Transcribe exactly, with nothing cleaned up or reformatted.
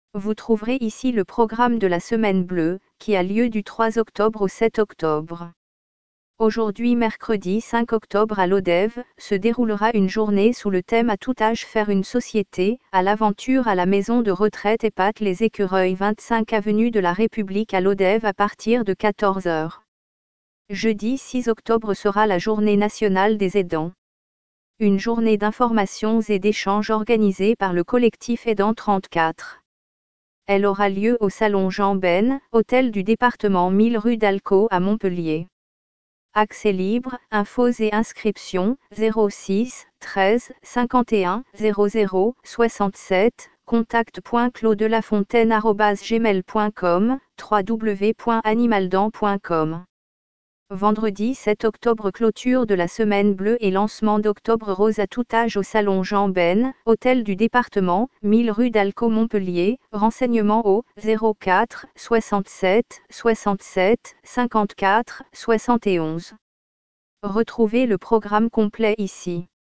Vous trouverez ici le programme de la Semaine Bleue, qui a lieu du trois octobre au sept octobre. Aujourd'hui mercredi cinq octobre à l'Odève, se déroulera une journée sous le thème « À tout âge faire une société », à l'aventure à la maison de retraite EHPAD Les Écureuils vingt-cinq avenue de la République à l'Odève à partir de quatorze heures. Jeudi six octobre sera la journée nationale des aidants. Une journée d'informations et d'échanges organisée par le collectif Aidants trente-quatre. Elle aura lieu au Salon Jean Ben, hôtel du département mille rue d'Alcaud à Montpellier. Accès libre, infos et inscriptions, zéro six, treize, cinquante et un, zéro zéro, soixante-sept, contact.claudelafontaine arobase gmail point com, w w w point animaldent point com. Vendredi sept octobre clôture de la Semaine Bleue et lancement d'Octobre Rose à tout âge au Salon Jean Ben, hôtel du département, mille rue d'Alcaud Montpellier, renseignements au zéro quatre, soixante-sept, soixante-sept, cinquante-quatre, soixante et onze. Retrouvez le programme complet ici.